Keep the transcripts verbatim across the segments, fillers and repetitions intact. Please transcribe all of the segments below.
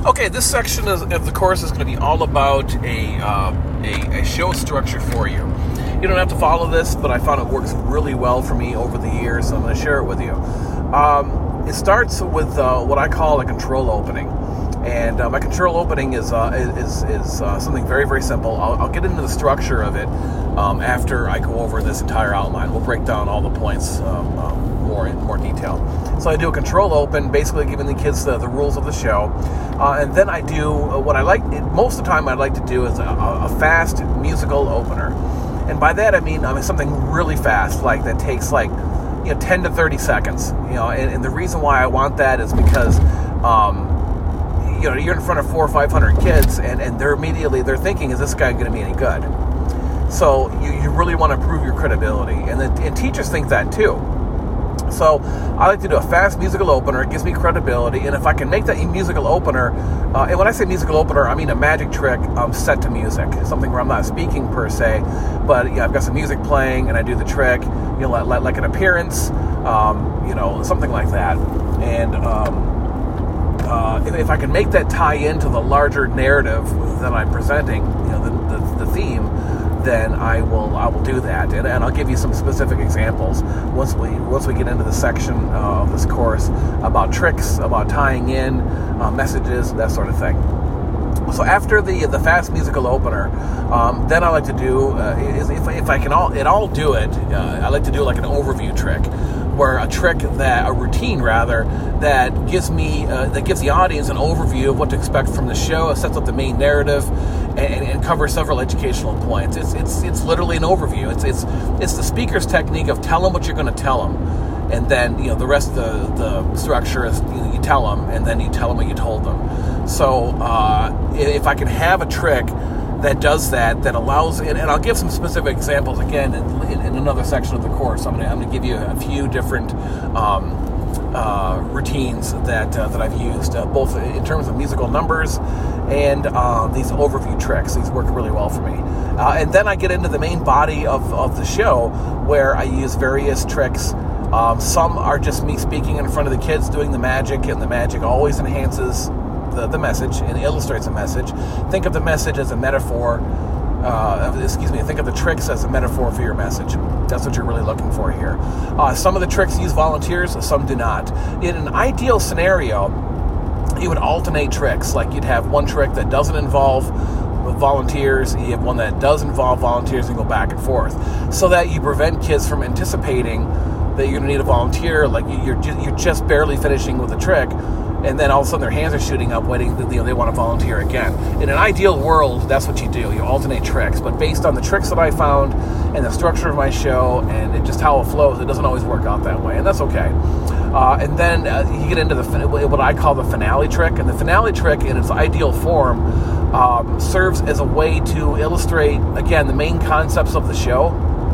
Okay, this section of the course is going to be all about a, uh, a a show structure for you. You don't have to follow this, but I found it works really well for me over the years, so I'm going to share it with you. Um, it starts with uh, what I call a control opening. And uh, my control opening is uh, is, is uh, something very, very simple. I'll, I'll get into the structure of it um, after I go over this entire outline. We'll break down all the points um, um, more in more detail. So I do a control open, basically giving the kids the, the rules of the show. Uh, and then I do uh, what I like, most of the time I'd like to do is a, a fast musical opener. And by that I mean, I mean something really fast, like that takes like you know ten to thirty seconds. You know, and, and the reason why I want that is because um, you know, you're in front of four or five hundred kids, and, and they're immediately they're thinking, is this guy going to be any good? So you, you really want to prove your credibility, and the, and teachers think that too. So I like to do a fast musical opener. It gives me credibility, and if I can make that musical opener, uh, and when I say musical opener, I mean a magic trick um, set to music, something where I'm not speaking per se, but yeah, I've got some music playing, and I do the trick, you know, like, like an appearance, um, you know, something like that, and. Um, Uh, if, if I can make that tie into the larger narrative that I'm presenting, you know, the, the, the theme, then I will I will do that, and, and I'll give you some specific examples once we once we get into the section uh, of this course about tricks, about tying in uh, messages, that sort of thing. So after the the fast musical opener, um, then I like to do uh, is if, if I can all it all do it, uh, I like to do like an overview trick. Where a trick that, a routine rather, that gives me, uh, that gives the audience an overview of what to expect from the show, it sets up the main narrative, and, and covers several educational points. It's it's it's literally an overview. It's it's it's the speaker's technique of tell them what you're going to tell them, and then you know the rest of the the structure is you, know, you tell them, and then you tell them what you told them. So uh, if I can have a trick that does that, that allows, and, and I'll give some specific examples again in, in, in another section of the course. I'm going I'm to give you a few different um, uh, routines that uh, that I've used, uh, both in terms of musical numbers and uh, these overview tricks. These work really well for me. Uh, and then I get into the main body of, of the show, where I use various tricks. Um, some are just me speaking in front of the kids doing the magic, and the magic always enhances The, the message and illustrates a message. Think of the message as a metaphor. Uh, excuse me. Think of the tricks as a metaphor for your message. That's what you're really looking for here. Uh, some of the tricks use volunteers, some do not. In an ideal scenario, you would alternate tricks. Like you'd have one trick that doesn't involve volunteers, you have one that does involve volunteers, and go back and forth, so that you prevent kids from anticipating that you're going to need a volunteer. Like you're just, you're just barely finishing with a trick, and then all of a sudden their hands are shooting up, waiting, you know, they want to volunteer again. In an ideal world, that's what you do. You alternate tricks. But based on the tricks that I found and the structure of my show and it, just how it flows, it doesn't always work out that way, and that's okay. Uh, and then uh, you get into the what I call the finale trick. And the finale trick, in its ideal form, um, serves as a way to illustrate, again, the main concepts of the show,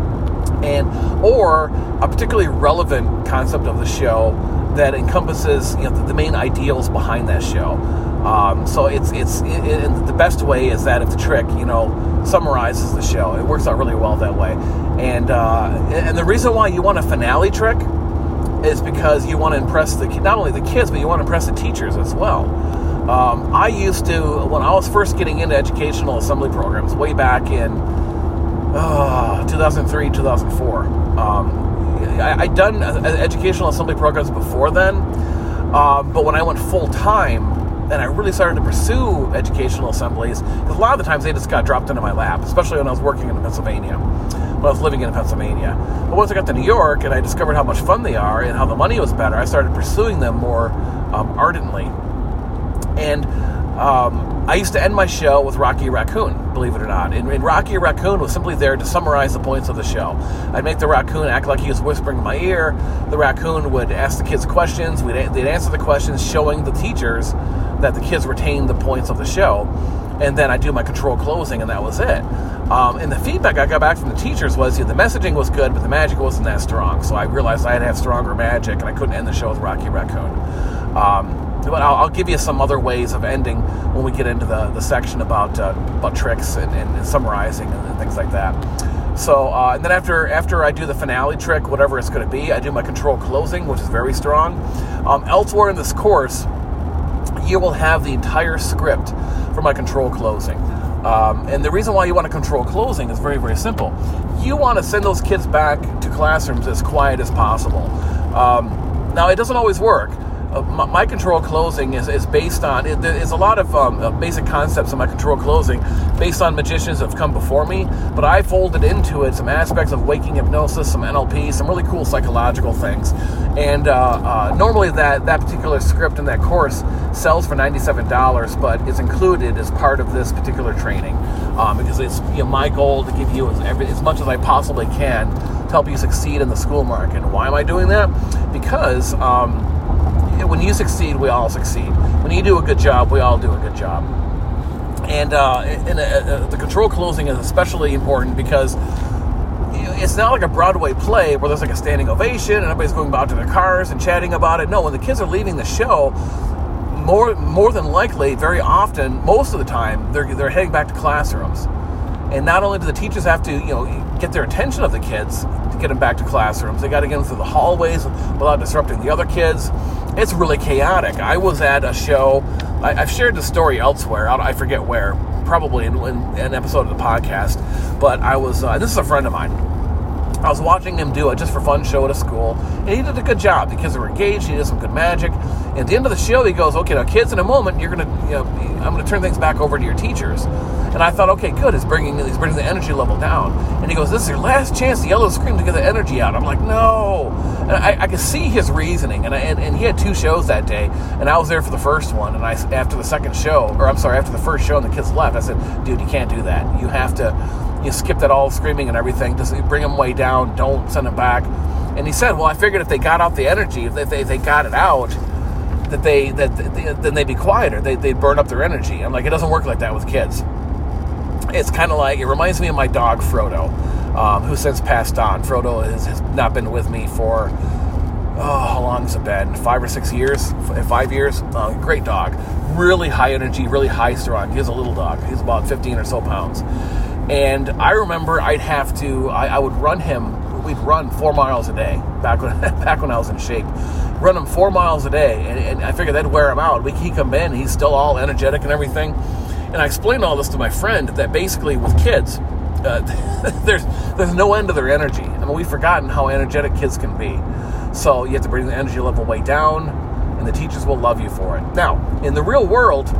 and or a particularly relevant concept of the show that encompasses, you know, the, the main ideals behind that show. Um, so it's it's it, it, the best way is that if the trick, you know, summarizes the show. It works out really well that way. And uh, and the reason why you want a finale trick is because you want to impress the not only the kids, but you want to impress the teachers as well. Um, I used to, when I was first getting into educational assembly programs way back in uh, two thousand three, two thousand four. Um, I, I'd done educational assembly programs before then, um, but when I went full-time and I really started to pursue educational assemblies, because a lot of the times they just got dropped into my lap, especially when I was working in Pennsylvania, when I was living in Pennsylvania. But once I got to New York and I discovered how much fun they are and how the money was better, I started pursuing them more um, ardently. And um, I used to end my show with Rocky Raccoon, believe it or not. And, and Rocky Raccoon was simply there to summarize the points of the show. I'd make the raccoon act like he was whispering in my ear. The raccoon would ask the kids questions. We'd, they'd answer the questions, showing the teachers that the kids retained the points of the show. And then I'd do my control closing, and that was it. Um, and the feedback I got back from the teachers was, you know, the messaging was good, but the magic wasn't that strong. So I realized I had to have stronger magic, and I couldn't end the show with Rocky Raccoon. Um, But I'll, I'll give you some other ways of ending when we get into the, the section about uh, about tricks and, and, and summarizing and, and things like that. So, uh, and then after after I do the finale trick, whatever it's going to be, I do my control closing, which is very strong. Um, elsewhere in this course, you will have the entire script for my control closing. Um, and the reason why you want to control closing is very, very simple. You want to send those kids back to classrooms as quiet as possible. Um, now, it doesn't always work. Uh, my, my control closing is, is based on, it, there's a lot of um, uh, basic concepts in my control closing based on magicians that have come before me, but I folded into it some aspects of waking hypnosis, some N L P, some really cool psychological things. And uh, uh, normally that, that particular script in that course sells for ninety-seven dollars, but is included as part of this particular training um, because it's you know, my goal to give you as, every, as much as I possibly can to help you succeed in the school market. And why am I doing that? Because um, when you succeed, we all succeed. When you do a good job, we all do a good job. And, uh, and uh, uh, the control closing is especially important because it's not like a Broadway play where there's like a standing ovation and everybody's going out to their cars and chatting about it. No, when the kids are leaving the show, more more than likely, very often, most of the time, they're they're heading back to classrooms. And not only do the teachers have to, you know, get their attention of the kids to get them back to classrooms, they got to get them through the hallways without disrupting the other kids. It's really chaotic. I was at a show, I, I've shared the story elsewhere, I, I forget where, probably in, in an episode of the podcast, but I was, uh, this is a friend of mine. I was watching him do a just for fun show at a school, and he did a good job. The kids were engaged. He did some good magic. And at the end of the show, he goes, "Okay, now kids, in a moment, you're gonna, you know, I'm gonna turn things back over to your teachers." And I thought, okay, good. He's bringing, he's bringing the energy level down. And he goes, "This is your last chance to yell and scream to get the energy out." I'm like, no. And I, I could see his reasoning. And, I, and and he had two shows that day, and I was there for the first one. And I, after the second show, or I'm sorry, after the first show, and the kids left, I said, "Dude, you can't do that. You have to." You skip that all screaming and everything. Just bring them way down. Don't send them back. And he said, "Well, I figured if they got out the energy, if they if they, if they got it out, that they that they, then they'd be quieter. They they'd burn up their energy." I'm like, it doesn't work like that with kids. It's kind of like, it reminds me of my dog Frodo, um, who since passed on. Frodo is, has not been with me for oh, how long has it been? Five or six years? Five years? Uh, great dog. Really high energy. Really high strung. He's a little dog. He's about fifteen or so pounds. And I remember I'd have to, I, I would run him, we'd run four miles a day, back when back when I was in shape. Run him four miles a day, and, and I figured that'd wear him out. We, he'd come in, he's still all energetic and everything. And I explained all this to my friend, that basically with kids, uh, there's there's no end to their energy. I mean, we've forgotten how energetic kids can be. So you have to bring the energy level way down, and the teachers will love you for it. Now, in the real world,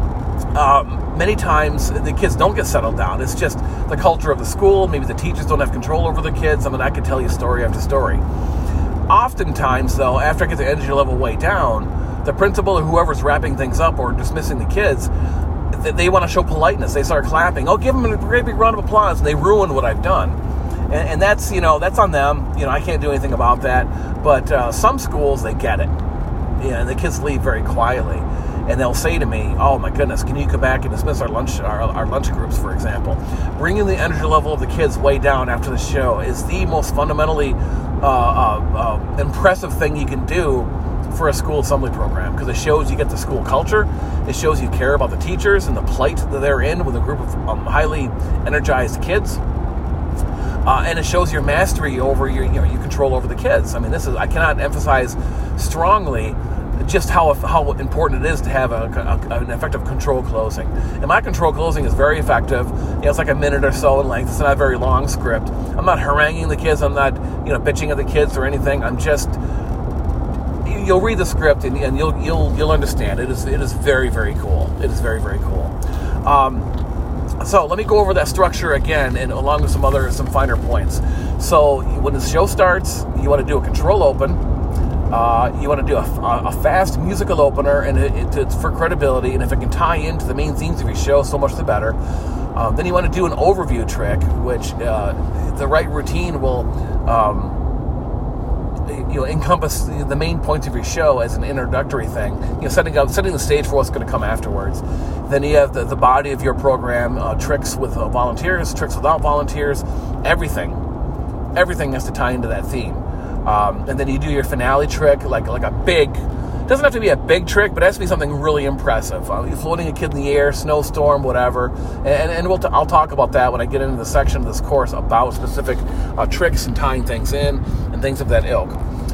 Um, many times the kids don't get settled down. It's just the culture of the school. Maybe the teachers don't have control over the kids. I mean, I could tell you story after story. Oftentimes, though, after I get the energy level way down, the principal or whoever's wrapping things up or dismissing the kids, they, they want to show politeness. They start clapping. Oh, give them a great big round of applause. And they ruin what I've done. And, and that's, you know, that's on them. You know, I can't do anything about that. But uh, some schools, they get it. Yeah, and the kids leave very quietly. And they'll say to me, "Oh my goodness, can you come back and dismiss our lunch, our, our lunch groups, for example?" Bringing the energy level of the kids way down after the show is the most fundamentally uh, uh, uh, impressive thing you can do for a school assembly program, because it shows you get the school culture. It shows you care about the teachers and the plight that they're in with a group of um, highly energized kids. Uh, and it shows your mastery over your, you know, your control over the kids. I mean, this is, I cannot emphasize strongly just how how important it is to have a, a, an effective control closing. And my control closing is very effective. You know, it's like a minute or so in length. It's not a very long script. I'm not haranguing the kids. I'm not, you know, bitching at the kids or anything. I'm just, you'll read the script and, and you'll you'll you'll understand. It is it is very, very cool. It is very, very cool. Um, so let me go over that structure again, and along with some other some finer points. So when the show starts, you want to do a control open. Uh, you want to do a, a fast musical opener, and it, it, it's for credibility, and if it can tie into the main themes of your show, so much the better. Um, then you want to do an overview trick, which uh, the right routine will um, you know encompass the main points of your show as an introductory thing. You know, setting up, setting the stage for what's going to come afterwards. Then you have the, the body of your program, uh, tricks with uh, volunteers, tricks without volunteers, everything. Everything has to tie into that theme. Um, and then you do your finale trick, like like a big, doesn't have to be a big trick, but it has to be something really impressive. Uh, you're floating a kid in the air, snowstorm, whatever. And, and we'll t- I'll talk about that when I get into the section of this course about specific uh, tricks and tying things in and things of that ilk.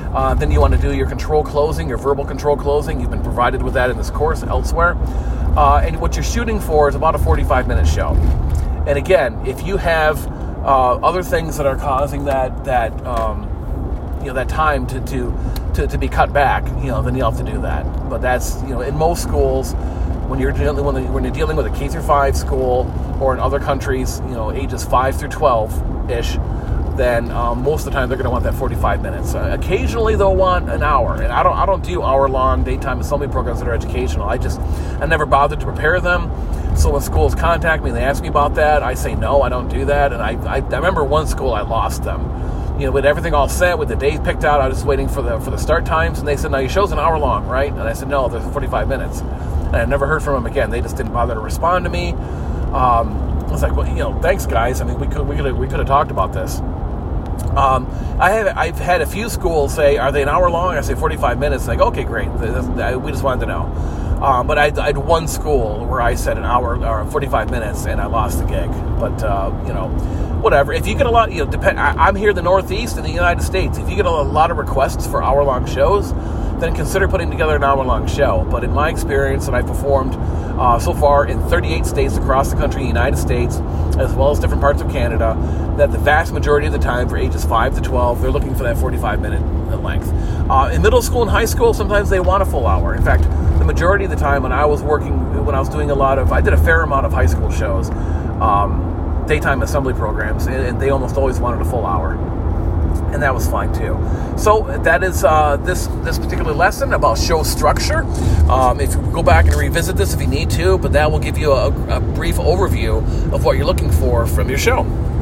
Uh, then you want to do your control closing, your verbal control closing. You've been provided with that in this course elsewhere. Uh, and what you're shooting for is about a forty-five minute show. And again, if you have uh, other things that are causing that that um, you know that time to, to to to be cut back, you know, then you'll have to do that. But that's, you know, in most schools, when you're dealing when, when you're dealing with a K through five school, or in other countries, you know, ages five through twelve ish, then um, most of the time they're going to want that forty-five minutes. Uh, occasionally they'll want an hour, and I don't I don't do hour-long daytime assembly programs that are educational. I just I never bothered to prepare them. So when schools contact me and they ask me about that, I say no, I don't do that. And I I, I remember one school I lost them. You know, with everything all set, with the days picked out, I was just waiting for the for the start times, and they said, "No, your show's an hour long, right?" And I said, "No, there's forty-five minutes." And I never heard from them again. They just didn't bother to respond to me. Um, I was like, well, you know, thanks, guys. I mean, we could we could we could have talked about this. Um, I have I've had a few schools say, "Are they an hour long?" I say forty-five minutes. Like, okay, great. We just wanted to know. Um, but I, I had one school where I said an hour or forty-five minutes, and I lost the gig. But uh, you know, whatever. If you get a lot, you know, depend. I, I'm here in the Northeast in the United States. If you get a lot of requests for hour-long shows, then consider putting together an hour-long show. But in my experience that I've performed uh, so far in thirty-eight states across the country, the United States, as well as different parts of Canada, that the vast majority of the time for ages five to twelve, they're looking for that forty-five minute length. Uh, in middle school and high school, sometimes they want a full hour. In fact, the majority of the time when I was working, when I was doing a lot of, I did a fair amount of high school shows, um, daytime assembly programs, and, and they almost always wanted a full hour. And that was fine too. So that is uh, this this particular lesson about show structure. Um, if you go back and revisit this if you need to, but that will give you a, a brief overview of what you're looking for from your show.